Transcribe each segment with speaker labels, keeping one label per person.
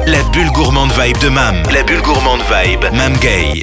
Speaker 1: La bulle gourmande vibe de Mam. La bulle gourmande vibe Mam Gay.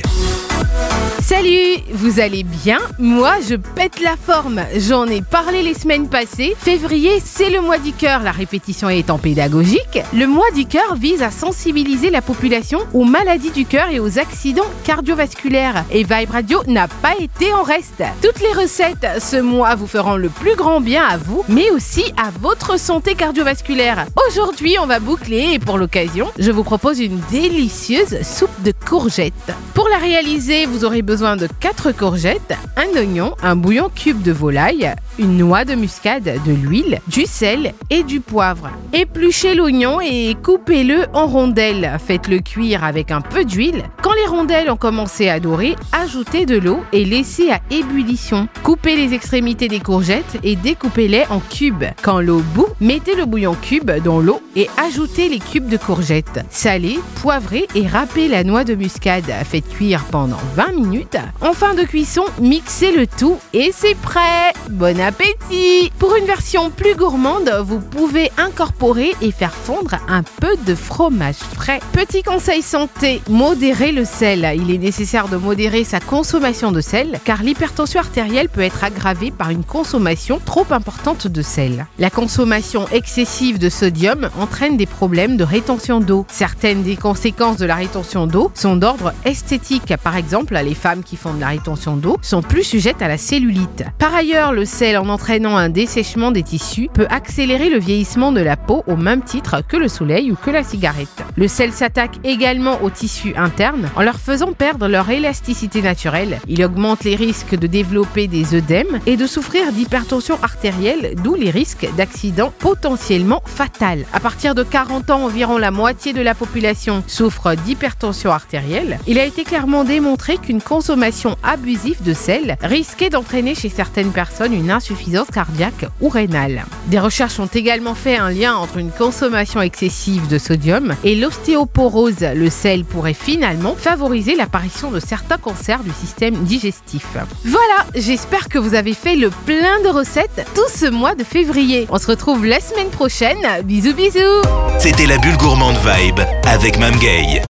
Speaker 2: Salut, vous allez bien? Moi, je pète la forme. J'en ai parlé les semaines passées. Février, c'est le mois du cœur, la répétition étant pédagogique. Le mois du cœur vise à sensibiliser la population aux maladies du cœur et aux accidents cardiovasculaires. Et Vibe Radio n'a pas été en reste. Toutes les recettes ce mois vous feront le plus grand bien à vous, mais aussi à votre santé cardiovasculaire. Aujourd'hui, on va boucler et pour l'occasion, je vous propose une délicieuse soupe de courgettes. Pour la réaliser, vous aurez besoin de 4 courgettes, un oignon, un bouillon cube de volaille, une noix de muscade, de l'huile, du sel et du poivre. Épluchez l'oignon et coupez-le en rondelles. Faites-le cuire avec un peu d'huile. Quand les rondelles ont commencé à dorer, ajoutez de l'eau et laissez à ébullition. Coupez les extrémités des courgettes et découpez-les en cubes. Quand l'eau bout, mettez le bouillon cube dans l'eau et ajoutez les cubes de courgettes. Salez, poivrez et râpez la noix de muscade. Faites cuire pendant 20 minutes. En fin de cuisson, mixez le tout et c'est prêt. Bon appétit! Pour une version plus gourmande, vous pouvez incorporer et faire fondre un peu de fromage frais. Petit conseil santé, modérez le sel. Il est nécessaire de modérer sa consommation de sel car l'hypertension artérielle peut être aggravée par une consommation trop importante de sel. La consommation excessive de sodium entraîne des problèmes de rétention d'eau. Certaines des conséquences de la rétention d'eau sont d'ordre esthétique. Par exemple, les femmes qui font de la rétention d'eau sont plus sujettes à la cellulite. Par ailleurs, le sel, en entraînant un dessèchement des tissus, peut accélérer le vieillissement de la peau au même titre que le soleil ou que la cigarette. Le sel s'attaque également aux tissus internes en leur faisant perdre leur élasticité naturelle. Il augmente les risques de développer des œdèmes et de souffrir d'hypertension artérielle, d'où les risques d'accidents potentiellement fatals. À partir de 40 ans, environ la moitié de la population souffre d'hypertension artérielle. Il a été clairement démontré qu'une consommation abusive de sel risquait d'entraîner chez certaines personnes une insuffisance cardiaque ou rénale. Des recherches ont également fait un lien entre une consommation excessive de sodium et l'ostéoporose. Le sel pourrait finalement favoriser l'apparition de certains cancers du système digestif. Voilà, j'espère que vous avez fait le plein de recettes tout ce mois de février. On se retrouve la semaine prochaine. Bisous bisous.
Speaker 1: C'était la bulle gourmande vibe avec Mam Gay.